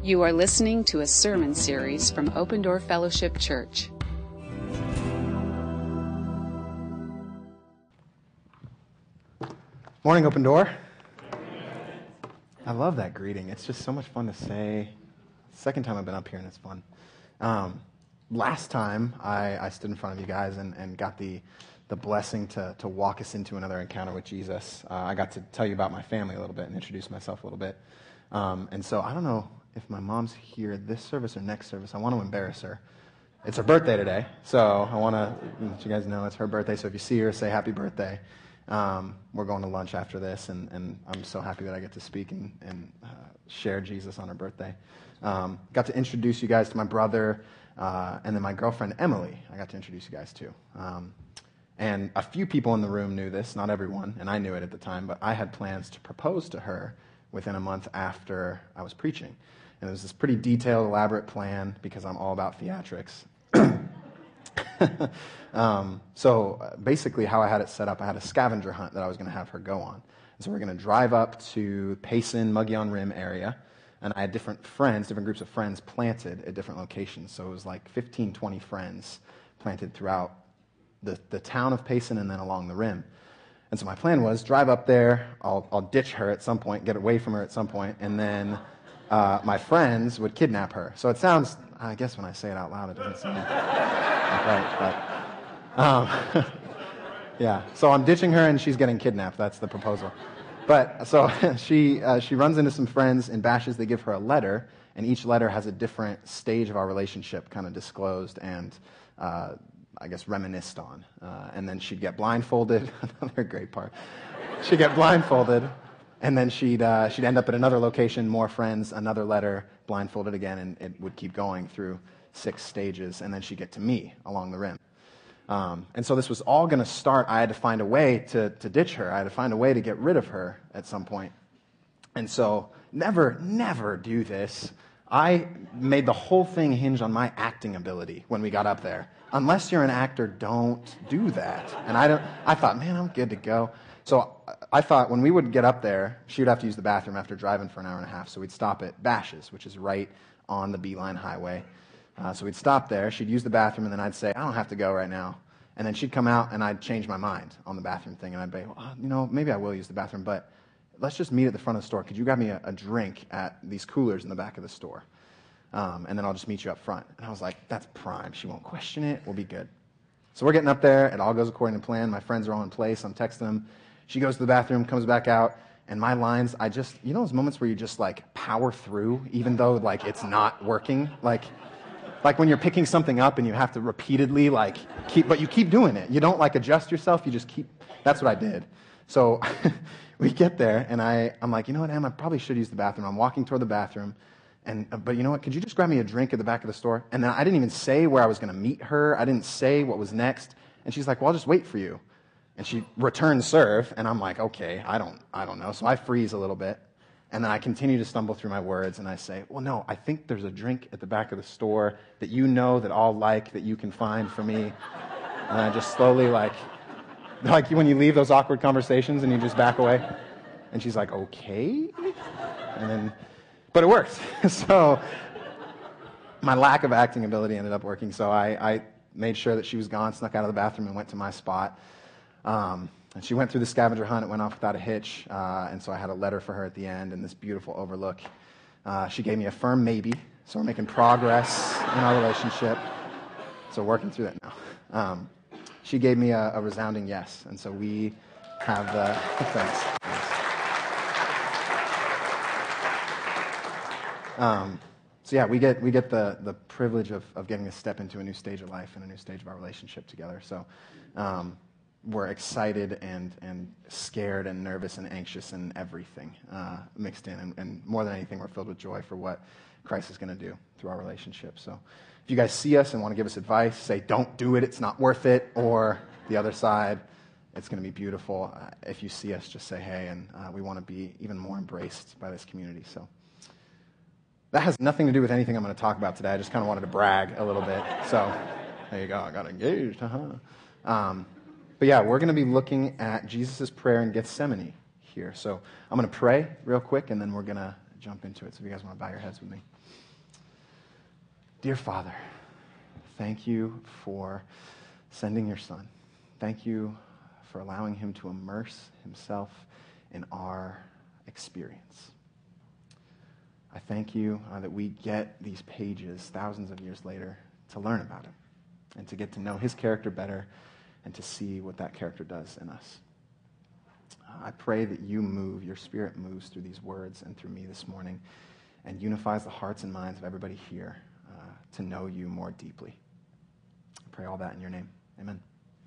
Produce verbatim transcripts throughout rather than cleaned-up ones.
You are listening to a sermon series from Open Door Fellowship Church. Morning, Open Door. I love that greeting. It's just so much fun to say. Second time I've been up here, and it's fun. Um, last time I, I stood in front of you guys and, and got the the blessing to to walk us into another encounter with Jesus. Uh, I got to tell you about my family a little bit and introduce myself a little bit. Um, and so I don't know if my mom's here this service or next service. I want to embarrass her. It's her birthday today, so I want to let you guys know it's her birthday. So if you see her, say happy birthday. Um, we're going to lunch after this, and, and I'm so happy that I get to speak and, and uh, share Jesus on her birthday. Um, got to introduce you guys to my brother, uh, and then my girlfriend, Emily, I got to introduce you guys to. Um, and a few people in the room knew this, not everyone, and I knew it at the time, but I had plans to propose to her within a month after I was preaching. And it was this pretty detailed, elaborate plan because I'm all about theatrics. um, so basically how I had it set up, I had a scavenger hunt that I was going to have her go on. And so we're going to drive up to Payson, Mogollon Rim area, and I had different friends, different groups of friends planted at different locations. So it was like fifteen, twenty friends planted throughout the, the town of Payson and then along the rim. And so my plan was drive up there, I'll, I'll ditch her at some point, get away from her at some point, and then uh, my friends would kidnap her. So it sounds, I guess when I say it out loud, it doesn't sound like right, but um, yeah. So I'm ditching her and she's getting kidnapped. That's the proposal. But so she uh, she runs into some friends and bashes. They give her a letter, and each letter has a different stage of our relationship kind of disclosed and uh, I guess reminisced on. Uh, and then she'd get blindfolded. Another great part. She'd get blindfolded, and then she'd uh, she'd end up at another location, more friends, another letter, blindfolded again, and it would keep going through six stages, and then she'd get to me along the rim. Um, and so this was all going to start. I had to find a way to, to ditch her. I had to find a way to get rid of her at some point. And so never, never do this. I made the whole thing hinge on my acting ability when we got up there. Unless you're an actor, don't do that. And I don't. I thought, man, I'm good to go. So I thought when we would get up there, she would have to use the bathroom after driving for an hour and a half. So we'd stop at Bashes, which is right on the Beeline Highway. Uh, so we'd stop there. She'd use the bathroom, and then I'd say, I don't have to go right now. And then she'd come out, and I'd change my mind on the bathroom thing. And I'd be, well, you know, maybe I will use the bathroom, but let's just meet at the front of the store. Could you grab me a, a drink at these coolers in the back of the store? Um, and then I'll just meet you up front. And I was like, that's prime. She won't question it. We'll be good. So we're getting up there. It all goes according to plan. My friends are all in place. I'm texting them. She goes to the bathroom, comes back out, and my lines, I just, you know those moments where you just, like, power through, even though, like, it's not working? Like, like when you're picking something up and you have to repeatedly, like, keep, but you keep doing it. You don't, like, adjust yourself. You just keep, that's what I did. So we get there, and I, I'm like, you know what, Em, I probably should use the bathroom. I'm walking toward the bathroom. And, but you know what, could you just grab me a drink at the back of the store? And then I didn't even say where I was going to meet her. I didn't say what was next. And she's like, well, I'll just wait for you. And she returns serve, and I'm like, okay, I don't I don't know. So I freeze a little bit. And then I continue to stumble through my words, and I say, well, no, I think there's a drink at the back of the store that you know that I'll like, that you can find for me. And I just slowly, like, like when you leave those awkward conversations and you just back away. And she's like, okay. And then... But it worked. So my lack of acting ability ended up working. So I, I made sure that she was gone, snuck out of the bathroom, and went to my spot. Um, and she went through the scavenger hunt. It went off without a hitch. Uh, and so I had a letter for her at the end and this beautiful overlook. Uh, she gave me a firm maybe. So we're making progress in our relationship. So working through that now. Um, she gave me a, a resounding yes. And so we have the... Thanks. Um, so yeah, we get we get the, the privilege of, of getting to step into a new stage of life and a new stage of our relationship together. So um, we're excited and and scared and nervous and anxious and everything uh, mixed in. And, and more than anything, we're filled with joy for what Christ is going to do through our relationship. So if you guys see us and want to give us advice, say, don't do it, it's not worth it. Or the other side, it's going to be beautiful. Uh, if you see us, just say, hey, and uh, we want to be even more embraced by this community. So. That has nothing to do with anything I'm going to talk about today. I just kind of wanted to brag a little bit. So there you go. I got engaged. Uh-huh. Um, but yeah, we're going to be looking at Jesus' prayer in Gethsemane here. So I'm going to pray real quick, and then we're going to jump into it. So if you guys want to bow your heads with me. Dear Father, thank you for sending your Son. Thank you for allowing him to immerse himself in our experience. I thank you uh, that we get these pages thousands of years later to learn about him and to get to know his character better and to see what that character does in us. Uh, I pray that you move, your Spirit moves through these words and through me this morning and unifies the hearts and minds of everybody here uh, to know you more deeply. I pray all that in your name. Amen.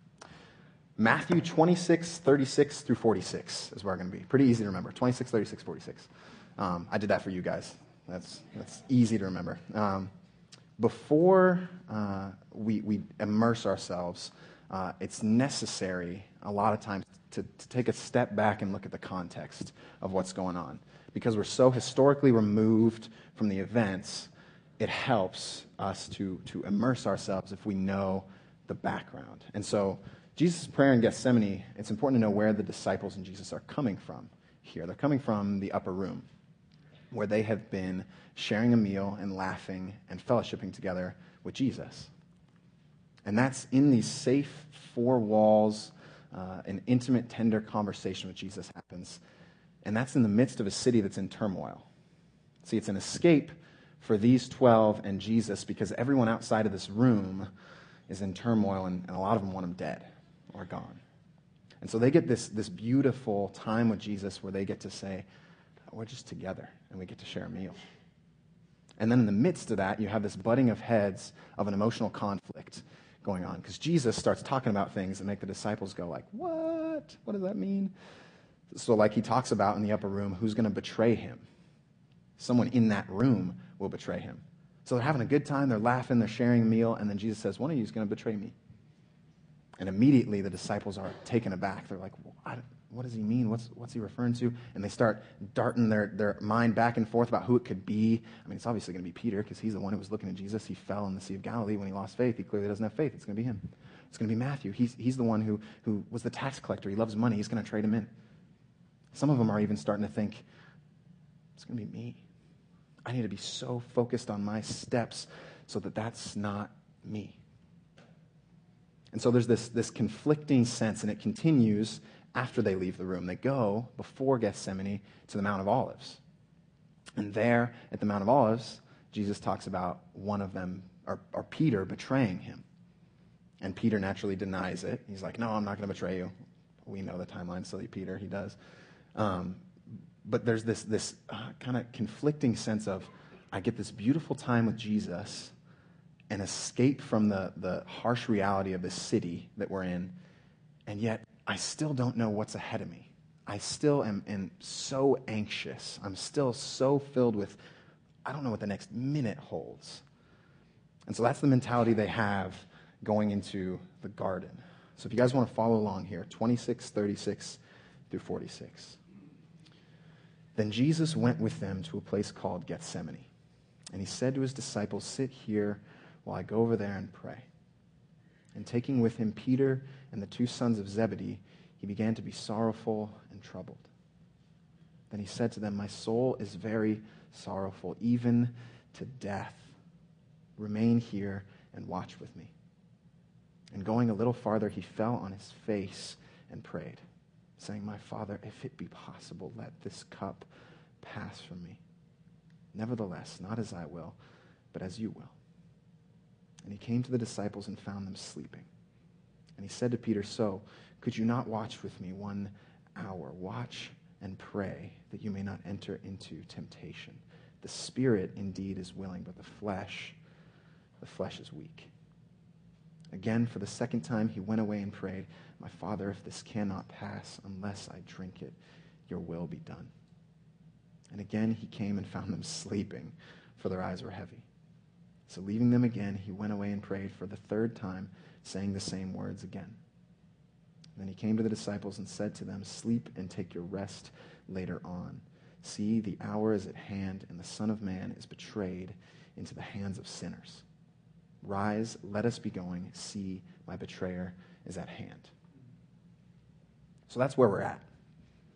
Matthew twenty-six, thirty-six through forty-six is where we're going to be. Pretty easy to remember. twenty-six, thirty-six, forty-six. Um, I did that for you guys. That's that's easy to remember. Um, before uh, we, we immerse ourselves, uh, it's necessary a lot of times to, to take a step back and look at the context of what's going on. Because we're so historically removed from the events, it helps us to, to immerse ourselves if we know the background. And so Jesus' prayer in Gethsemane, it's important to know where the disciples and Jesus are coming from here. They're coming from the upper room, where they have been sharing a meal and laughing and fellowshipping together with Jesus. And that's in these safe four walls, uh, an intimate, tender conversation with Jesus happens. And that's in the midst of a city that's in turmoil. See, it's an escape for these twelve and Jesus because everyone outside of this room is in turmoil, and, and a lot of them want him dead or gone. And so they get this, this beautiful time with Jesus where they get to say, we're just together, and we get to share a meal. And then in the midst of that, you have this butting of heads of an emotional conflict going on, because Jesus starts talking about things that make the disciples go like, what? What does that mean? So like he talks about in the upper room, who's going to betray him? Someone in that room will betray him. So they're having a good time, they're laughing, they're sharing a meal, and then Jesus says, one of you is going to betray me. And immediately the disciples are taken aback. They're like, what? What does he mean? What's what's he referring to? And they start darting their, their mind back and forth about who it could be. I mean, it's obviously going to be Peter because he's the one who was looking at Jesus. He fell in the Sea of Galilee when he lost faith. He clearly doesn't have faith. It's going to be him. It's going to be Matthew. He's, he's the one who, who was the tax collector. He loves money. He's going to trade him in. Some of them are even starting to think, it's going to be me. I need to be so focused on my steps so that that's not me. And so there's this, this conflicting sense, and it continues after they leave the room. They go, before Gethsemane, to the Mount of Olives. And there, at the Mount of Olives, Jesus talks about one of them, or, or Peter, betraying him. And Peter naturally denies it. He's like, no, I'm not going to betray you. We know the timeline, silly Peter, he does. Um, but there's this, this uh, kind of conflicting sense of, I get this beautiful time with Jesus and escape from the, the harsh reality of the city that we're in, and yet I still don't know what's ahead of me. I still am, am so anxious. I'm still so filled with, I don't know what the next minute holds. And so that's the mentality they have going into the garden. So if you guys want to follow along here, twenty-six, thirty-six through forty-six. Then Jesus went with them to a place called Gethsemane. And he said to his disciples, sit here while I go over there and pray. And taking with him Peter and the two sons of Zebedee, he began to be sorrowful and troubled. Then he said to them, my soul is very sorrowful, even to death. Remain here and watch with me. And going a little farther, he fell on his face and prayed, saying, my Father, if it be possible, let this cup pass from me. Nevertheless, not as I will, but as you will. And he came to the disciples and found them sleeping. And he said to Peter, so, could you not watch with me one hour? Watch and pray that you may not enter into temptation. The spirit indeed is willing, but the flesh, the flesh is weak. Again, for the second time, he went away and prayed, my Father, if this cannot pass unless I drink it, your will be done. And again, he came and found them sleeping, for their eyes were heavy. So leaving them again, he went away and prayed for the third time, saying the same words again. Then he came to the disciples and said to them, sleep and take your rest later on. See, the hour is at hand, and the Son of Man is betrayed into the hands of sinners. Rise, let us be going. See, my betrayer is at hand. So that's where we're at.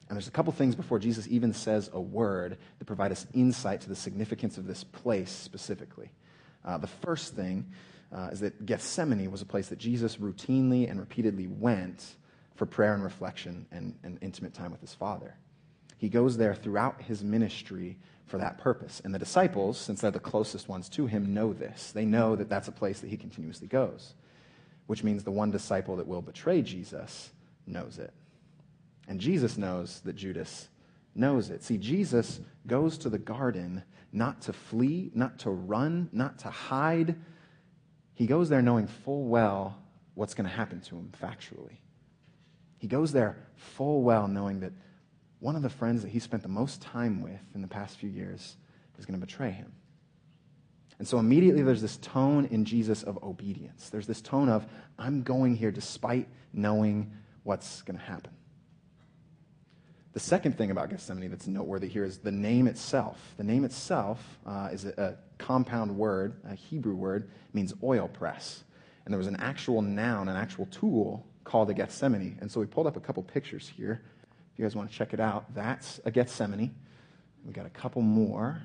And there's a couple things before Jesus even says a word that provide us insight to the significance of this place specifically. Uh, the first thing uh, is that Gethsemane was a place that Jesus routinely and repeatedly went for prayer and reflection and, and intimate time with his Father. He goes there throughout his ministry for that purpose. And the disciples, since they're the closest ones to him, know this. They know that that's a place that he continuously goes, which means the one disciple that will betray Jesus knows it. And Jesus knows that Judas knows it. See, Jesus goes to the garden not to flee, not to run, not to hide. He goes there knowing full well what's going to happen to him factually. He goes there full well knowing that one of the friends that he spent the most time with in the past few years is going to betray him. And so immediately there's this tone in Jesus of obedience. There's this tone of, I'm going here despite knowing what's going to happen. The second thing about Gethsemane that's noteworthy here is the name itself. The name itself uh, is a, a compound word, a Hebrew word, means oil press. And there was an actual noun, an actual tool called a Gethsemane. And so we pulled up a couple pictures here. If you guys want to check it out, that's a Gethsemane. We got a couple more.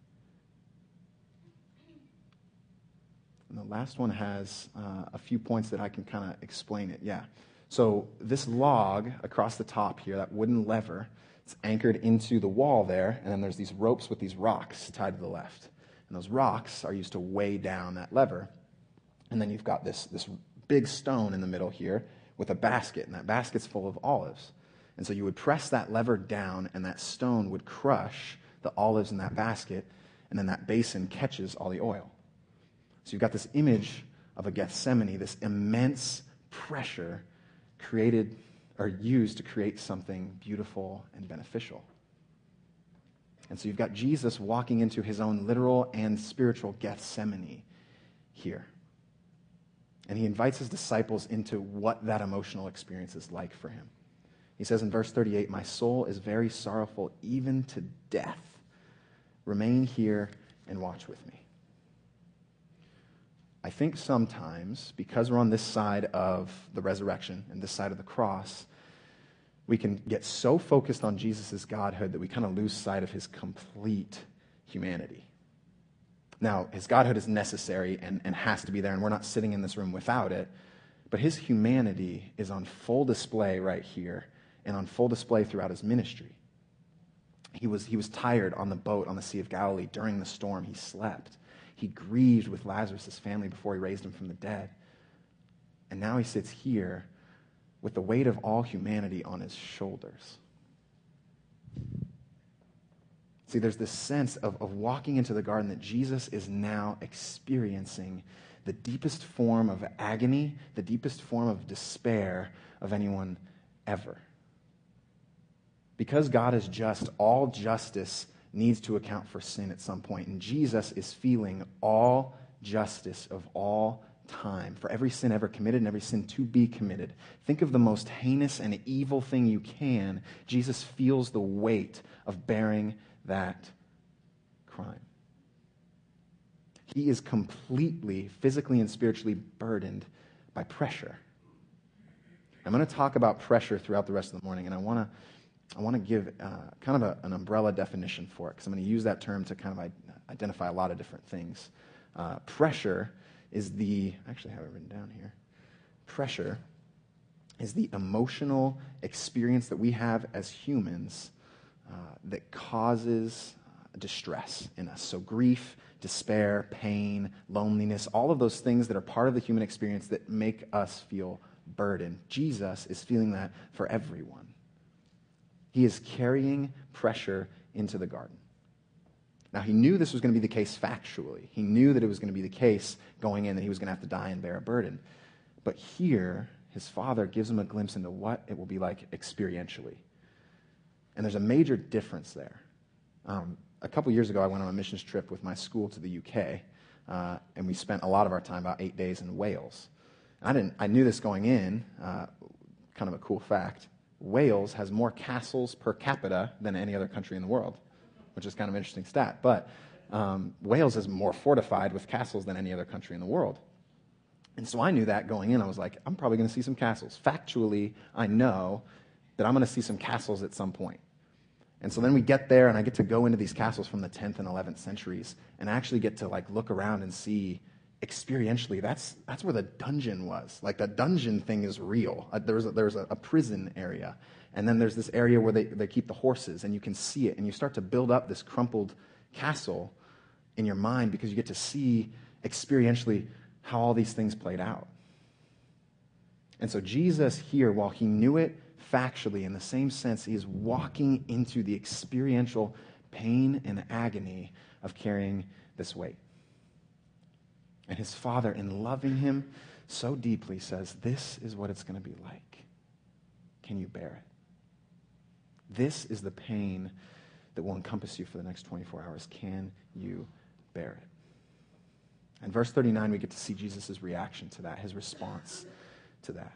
And the last one has uh, a few points that I can kind of explain it. Yeah. So this log across the top here, that wooden lever, it's anchored into the wall there, and then there's these ropes with these rocks tied to the left. And those rocks are used to weigh down that lever. And then you've got this, this big stone in the middle here with a basket, and that basket's full of olives. And so you would press that lever down, and that stone would crush the olives in that basket, and then that basin catches all the oil. So you've got this image of a Gethsemane, this immense pressure created or used to create something beautiful and beneficial. And so you've got Jesus walking into his own literal and spiritual Gethsemane here. And he invites his disciples into what that emotional experience is like for him. He says in verse thirty-eight, my soul is very sorrowful, even to death. Remain here and watch with me. I think sometimes, because we're on this side of the resurrection and this side of the cross, we can get so focused on Jesus' godhood that we kind of lose sight of his complete humanity. Now, his godhood is necessary and, and has to be there, and we're not sitting in this room without it, but his humanity is on full display right here and on full display throughout his ministry. He was, he was tired on the boat on the Sea of Galilee during the storm. He slept. He grieved with Lazarus' family before he raised him from the dead. And now he sits here with the weight of all humanity on his shoulders. See, there's this sense of, of walking into the garden that Jesus is now experiencing the deepest form of agony, the deepest form of despair of anyone ever. Because God is just, all justice needs to account for sin at some point. And Jesus is feeling all justice of all time for every sin ever committed and every sin to be committed. Think of the most heinous and evil thing you can. Jesus feels the weight of bearing that crime. He is completely, physically and spiritually burdened by pressure. I'm going to talk about pressure throughout the rest of the morning, and I want to I want to give uh, kind of a, an umbrella definition for it, because I'm going to use that term to kind of I- identify a lot of different things. Uh, pressure is the, I actually have it written down here. Pressure is the emotional experience that we have as humans uh, that causes uh, distress in us. So grief, despair, pain, loneliness, all of those things that are part of the human experience that make us feel burdened. Jesus is feeling that for everyone. He is carrying pressure into the garden. Now, he knew this was going to be the case factually. He knew that it was going to be the case going in, that he was going to have to die and bear a burden. But here, his Father gives him a glimpse into what it will be like experientially. And there's a major difference there. Um, a couple years ago, I went on a missions trip with my school to the U K, uh, and we spent a lot of our time, about eight days, in Wales. I didn't. I knew this going in, uh, kind of a cool fact. Wales has more castles per capita than any other country in the world, which is kind of an interesting stat. But um, Wales is more fortified with castles than any other country in the world. And so I knew that going in. I was like, I'm probably going to see some castles. Factually, I know that I'm going to see some castles at some point. And so then we get there, and I get to go into these castles from the tenth and eleventh centuries, and I actually get to like look around and see experientially that's that's where the dungeon was. Like the dungeon thing is real. Uh, there's a, there's a, a prison area, and then there's this area where they, they keep the horses, and you can see it, and you start to build up this crumpled castle in your mind because you get to see experientially how all these things played out. And so Jesus here, while he knew it factually, in the same sense, he is walking into the experiential pain and agony of carrying this weight. And his Father, in loving him so deeply, says, this is what it's going to be like. Can you bear it? This is the pain that will encompass you for the next twenty-four hours. Can you bear it? In verse thirty-nine, we get to see Jesus' reaction to that, his response to that.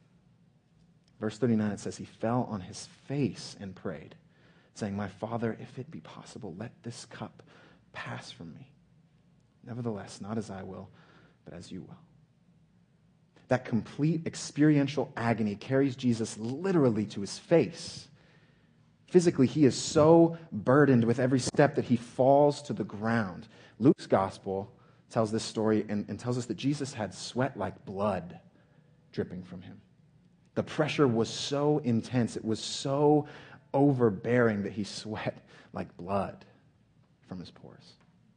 Verse thirty-nine, it says, he fell on his face and prayed, saying, my Father, if it be possible, let this cup pass from me. Nevertheless, not as I will, but as you will. That complete experiential agony carries Jesus literally to his face. Physically, he is so burdened with every step that he falls to the ground. Luke's gospel tells this story and, and tells us that Jesus had sweat like blood dripping from him. The pressure was so intense, it was so overbearing that he sweat like blood from his pores.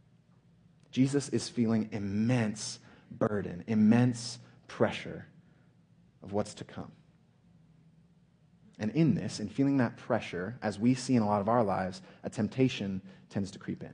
Jesus is feeling immense burden, immense pressure of what's to come. And in this, in feeling that pressure, as we see in a lot of our lives, a temptation tends to creep in.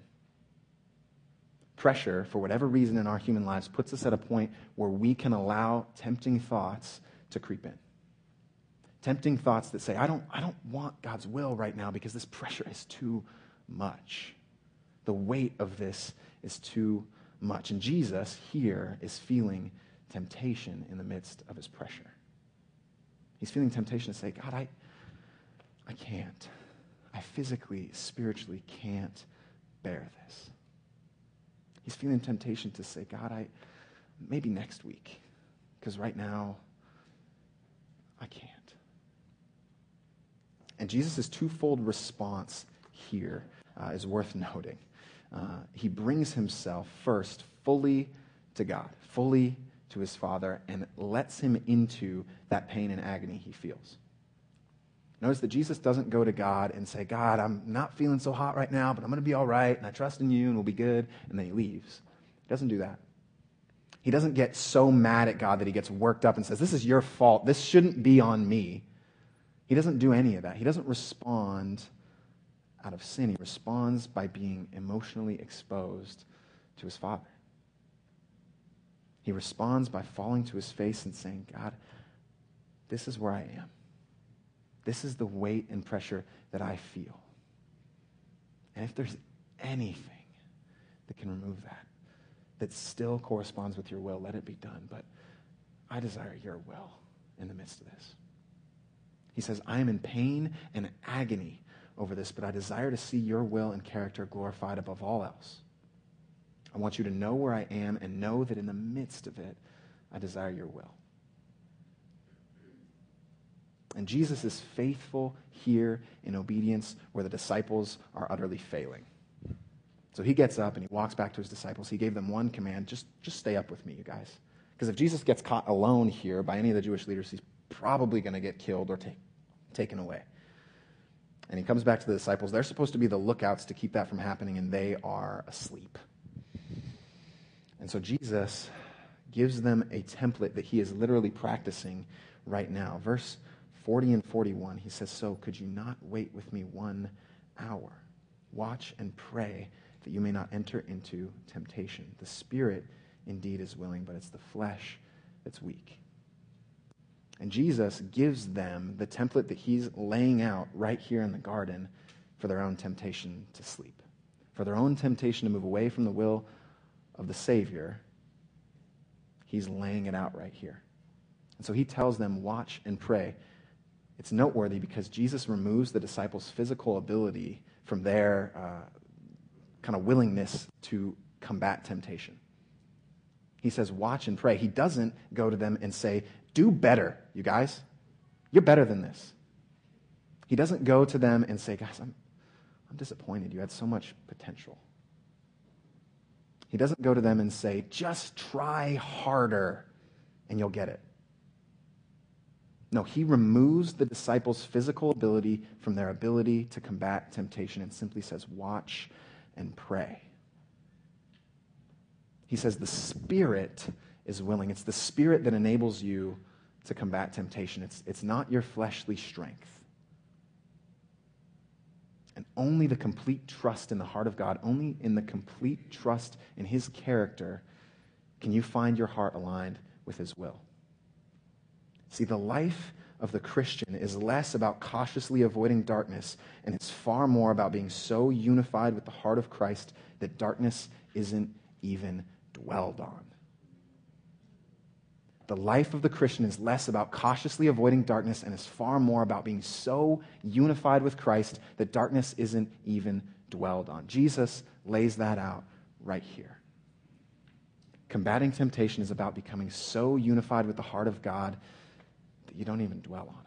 Pressure, for whatever reason in our human lives, puts us at a point where we can allow tempting thoughts to creep in. Tempting thoughts that say, I don't, I don't want God's will right now because this pressure is too much. The weight of this is too much. And Jesus here is feeling temptation in the midst of his pressure. He's feeling temptation to say, God, I, I can't. I physically, spiritually can't bear this. He's feeling temptation to say, God, I maybe next week, because right now I can't. And Jesus' twofold response here uh, is worth noting. Uh, he brings himself first fully to God, fully to his Father, and lets him into that pain and agony he feels. Notice that Jesus doesn't go to God and say, God, I'm not feeling so hot right now, but I'm going to be all right, and I trust in you, and we'll be good, and then he leaves. He doesn't do that. He doesn't get so mad at God that he gets worked up and says, this is your fault. This shouldn't be on me. He doesn't do any of that. He doesn't respond out of sin. He responds by being emotionally exposed to his Father. He responds by falling to his face and saying, God, this is where I am. This is the weight and pressure that I feel. And if there's anything that can remove that, that still corresponds with your will, let it be done. But I desire your will in the midst of this. He says, I am in pain and agony over this, but I desire to see your will and character glorified above all else. I want you to know where I am and know that in the midst of it, I desire your will. And Jesus is faithful here in obedience where the disciples are utterly failing. So he gets up and he walks back to his disciples. He gave them one command, just, just stay up with me, you guys. Because if Jesus gets caught alone here by any of the Jewish leaders, he's probably going to get killed or take, taken away. And he comes back to the disciples. They're supposed to be the lookouts to keep that from happening, and they are asleep. And so Jesus gives them a template that he is literally practicing right now. Verse forty and forty-one, he says, so could you not wait with me one hour? Watch and pray that you may not enter into temptation. The spirit indeed is willing, but it's the flesh that's weak. And Jesus gives them the template that he's laying out right here in the garden for their own temptation to sleep, for their own temptation to move away from the will of the Savior. He's laying it out right here. And so he tells them, watch and pray. It's noteworthy because Jesus removes the disciples' physical ability from their uh, kind of willingness to combat temptation. He says, watch and pray. He doesn't go to them and say, do better, you guys. You're better than this. He doesn't go to them and say, guys, I'm, I'm disappointed. You had so much potential. He doesn't go to them and say, just try harder and you'll get it. No, he removes the disciples' physical ability from their ability to combat temptation and simply says, watch and pray. He says the Spirit is willing. It's the Spirit that enables you to combat temptation. It's, it's not your fleshly strength. And only the complete trust in the heart of God, only in the complete trust in his character, can you find your heart aligned with his will. See, the life of the Christian is less about cautiously avoiding darkness, and it's far more about being so unified with the heart of Christ that darkness isn't even dwelled on. The life of the Christian is less about cautiously avoiding darkness and is far more about being so unified with Christ that darkness isn't even dwelled on. Jesus lays that out right here. Combating temptation is about becoming so unified with the heart of God that you don't even dwell on it.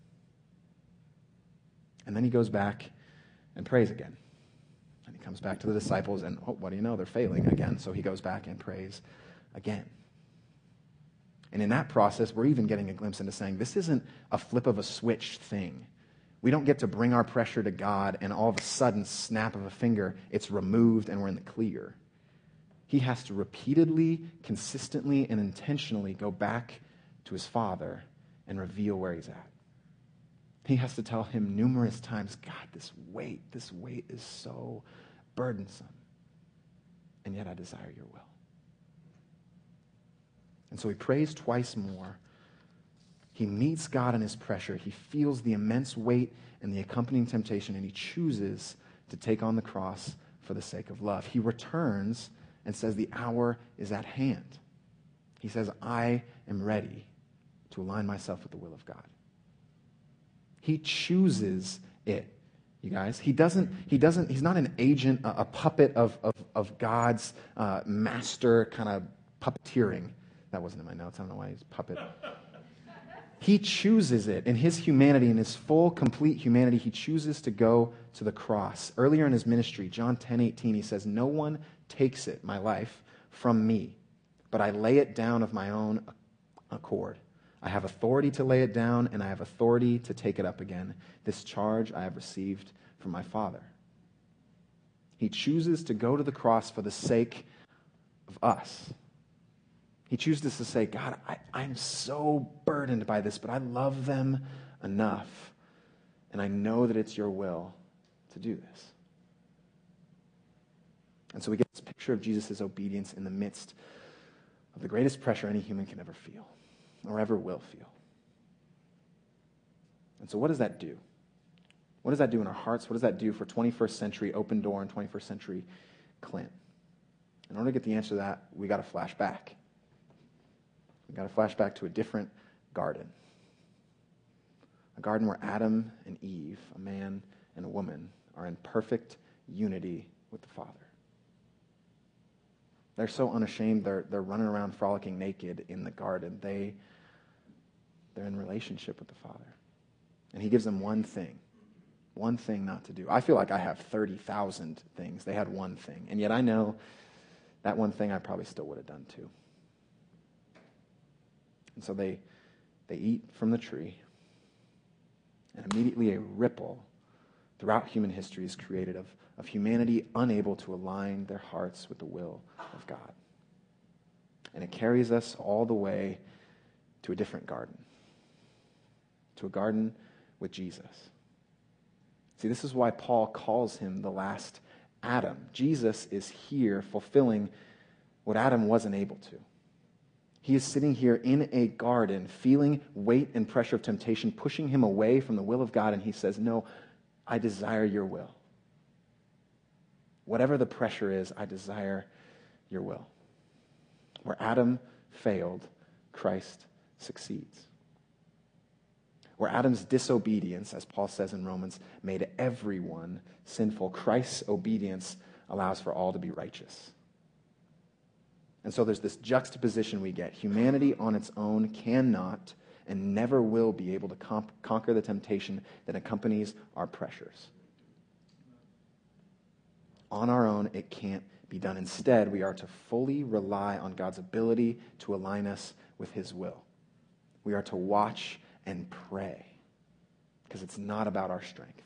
And then he goes back and prays again. And he comes back to the disciples and, oh, what do you know? They're failing again. So he goes back and prays again. And in that process, we're even getting a glimpse into saying this isn't a flip of a switch thing. We don't get to bring our pressure to God and all of a sudden, snap of a finger, it's removed and we're in the clear. He has to repeatedly, consistently, and intentionally go back to his Father and reveal where he's at. He has to tell him numerous times, God, this weight, this weight is so burdensome. And yet I desire your will. And so he prays twice more. He meets God in his pressure. He feels the immense weight and the accompanying temptation, and he chooses to take on the cross for the sake of love. He returns and says, the hour is at hand. He says, I am ready to align myself with the will of God. He chooses it, you guys. He doesn't, he doesn't, he's not an agent, a, a puppet of, of, of God's uh, master kind of puppeteering. That wasn't in my notes. I don't know why he's puppet. He chooses it. In his humanity, in his full, complete humanity, he chooses to go to the cross. Earlier in his ministry, John ten eighteen, he says, no one takes it, my life, from me, but I lay it down of my own accord. I have authority to lay it down, and I have authority to take it up again. This charge I have received from my Father. He chooses to go to the cross for the sake of us. He chooses to say, God, I, I'm so burdened by this, but I love them enough, and I know that it's your will to do this. And so we get this picture of Jesus' obedience in the midst of the greatest pressure any human can ever feel, or ever will feel. And so what does that do? What does that do in our hearts? What does that do for twenty-first century Open Door and twenty-first century Clint? In order to get the answer to that, we got to flash back. We've got to flash back to a different garden. A garden where Adam and Eve, a man and a woman, are in perfect unity with the Father. They're so unashamed, they're, they're running around frolicking naked in the garden. They, they're in relationship with the Father. And he gives them one thing, one thing not to do. I feel like I have thirty thousand things. They had one thing. And yet I know that one thing I probably still would have done too. And so they, they eat from the tree, and immediately a ripple throughout human history is created of, of humanity unable to align their hearts with the will of God. And it carries us all the way to a different garden, to a garden with Jesus. See, this is why Paul calls him the last Adam. Jesus is here fulfilling what Adam wasn't able to. He is sitting here in a garden, feeling weight and pressure of temptation, pushing him away from the will of God, and he says, no, I desire your will. Whatever the pressure is, I desire your will. Where Adam failed, Christ succeeds. Where Adam's disobedience, as Paul says in Romans, made everyone sinful, Christ's obedience allows for all to be righteous. And so there's this juxtaposition we get. Humanity on its own cannot and never will be able to comp- conquer the temptation that accompanies our pressures. On our own, it can't be done. Instead, we are to fully rely on God's ability to align us with his will. We are to watch and pray, because it's not about our strength.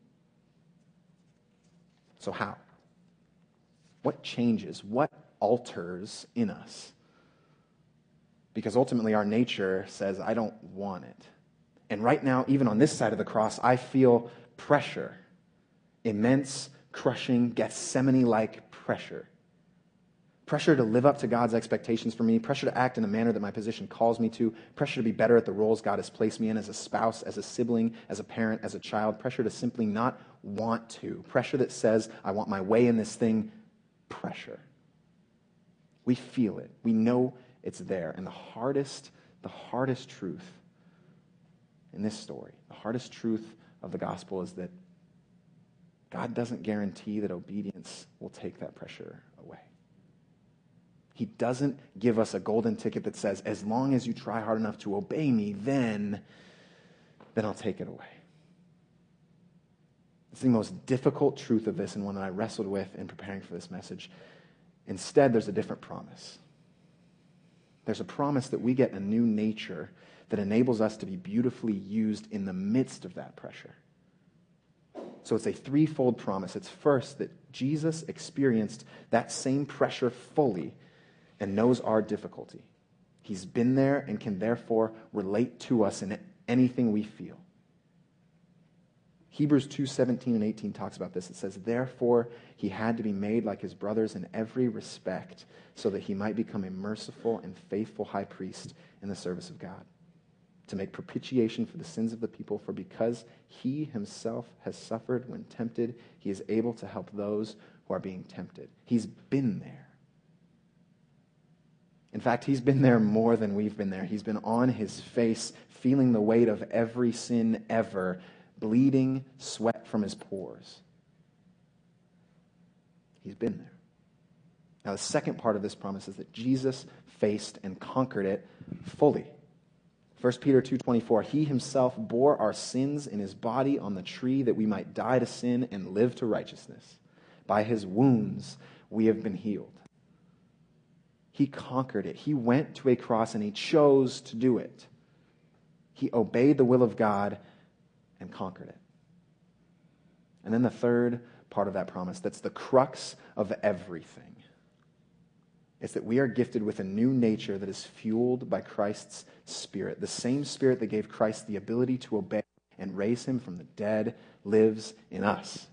So how? What changes? What alters in us? Because ultimately our nature says, I don't want it. And right now, even on this side of the cross, I feel pressure. Immense, crushing, Gethsemane-like pressure. Pressure to live up to God's expectations for me. Pressure to act in a manner that my position calls me to. Pressure to be better at the roles God has placed me in as a spouse, as a sibling, as a parent, as a child. Pressure to simply not want to. Pressure that says, I want my way in this thing. Pressure. We feel it. We know it's there. And the hardest, the hardest truth in this story, the hardest truth of the gospel is that God doesn't guarantee that obedience will take that pressure away. He doesn't give us a golden ticket that says, as long as you try hard enough to obey me, then, then I'll take it away. It's the most difficult truth of this, and one that I wrestled with in preparing for this message. Instead, there's a different promise. There's a promise that we get a new nature that enables us to be beautifully used in the midst of that pressure. So it's a threefold promise. It's first that Jesus experienced that same pressure fully and knows our difficulty. He's been there and can therefore relate to us in anything we feel. Hebrews two seventeen and eighteen talks about this. It says, therefore, he had to be made like his brothers in every respect, so that he might become a merciful and faithful high priest in the service of God, to make propitiation for the sins of the people. For because he himself has suffered when tempted, he is able to help those who are being tempted. He's been there. In fact, he's been there more than we've been there. He's been on his face, feeling the weight of every sin ever, bleeding sweat from his pores. He's been there. Now, the second part of this promise is that Jesus faced and conquered it fully. First Peter two twenty-four, he himself bore our sins in his body on the tree that we might die to sin and live to righteousness. By his wounds we have been healed. He conquered it. He went to a cross and he chose to do it. He obeyed the will of God and conquered it. And then the third part of that promise, that's the crux of everything. It's that we are gifted with a new nature that is fueled by Christ's Spirit. The same Spirit that gave Christ the ability to obey and raise him from the dead lives in us.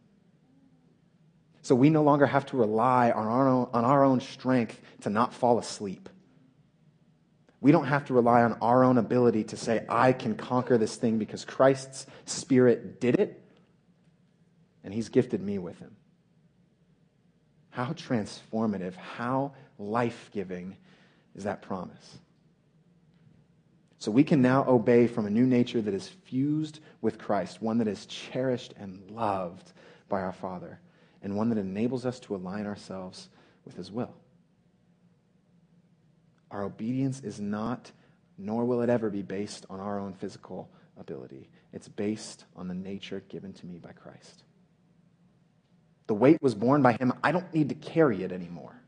So we no longer have to rely on our own, on our own strength to not fall asleep. We don't have to rely on our own ability to say, I can conquer this thing because Christ's Spirit did it, and he's gifted me with him. How transformative, how life-giving is that promise? So we can now obey from a new nature that is fused with Christ, one that is cherished and loved by our Father, and one that enables us to align ourselves with his will. Our obedience is not, nor will it ever be, based on our own physical ability. It's based on the nature given to me by Christ. The weight was borne by him. I don't need to carry it anymore.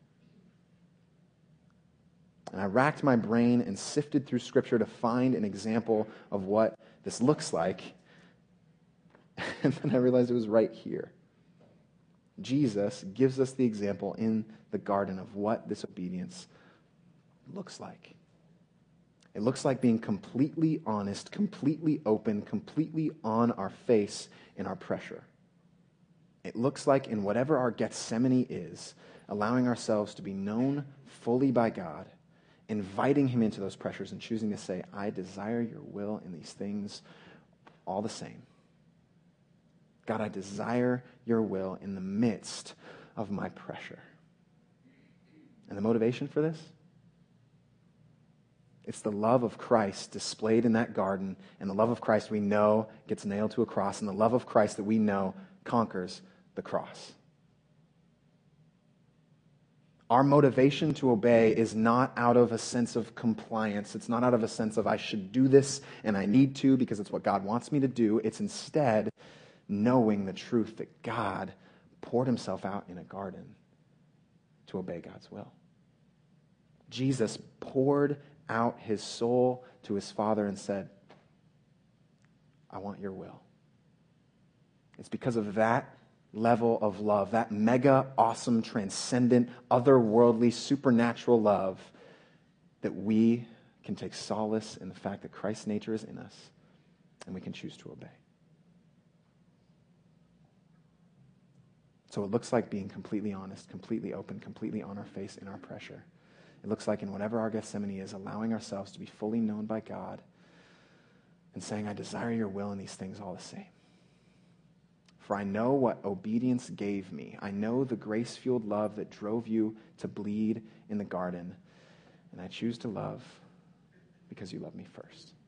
And I racked my brain and sifted through Scripture to find an example of what this looks like. And then I realized it was right here. Jesus gives us the example in the garden of what this obedience looks like. It looks like being completely honest, completely open, completely on our face in our pressure. It looks like in whatever our Gethsemane is, allowing ourselves to be known fully by God, inviting him into those pressures and choosing to say, I desire your will in these things all the same. God, I desire your will in the midst of my pressure. And the motivation for this? It's the love of Christ displayed in that garden, and the love of Christ we know gets nailed to a cross, and the love of Christ that we know conquers the cross. Our motivation to obey is not out of a sense of compliance. It's not out of a sense of I should do this and I need to because it's what God wants me to do. It's instead knowing the truth that God poured himself out in a garden to obey God's will. Jesus poured out his soul to his Father and said, I want your will. It's because of that level of love, that mega awesome, transcendent, otherworldly, supernatural love, that we can take solace in the fact that Christ's nature is in us and we can choose to obey. So it looks like being completely honest, completely open, completely on our face in our pressure. It looks like in whatever our Gethsemane is, allowing ourselves to be fully known by God and saying, I desire your will in these things all the same. For I know what obedience gave me. I know the grace-fueled love that drove you to bleed in the garden. And I choose to love because you love me first.